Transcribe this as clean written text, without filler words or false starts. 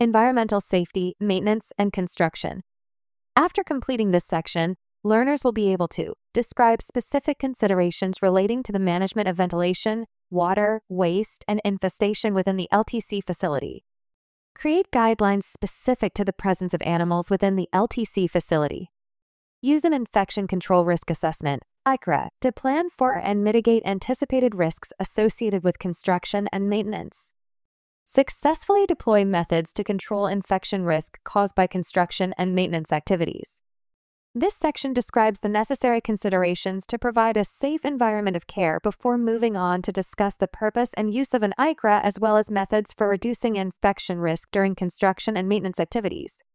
environmental safety, maintenance, and construction. After completing this section, learners will be able to describe specific considerations relating to the management of ventilation, water, waste, and infestation within the LTC facility. Create guidelines specific to the presence of animals within the LTC facility. Use an infection control risk assessment, ICRA, to plan for and mitigate anticipated risks associated with construction and maintenance. Successfully deploy methods to control infection risk caused by construction and maintenance activities. This section describes the necessary considerations to provide a safe environment of care before moving on to discuss the purpose and use of an ICRA as well as methods for reducing infection risk during construction and maintenance activities.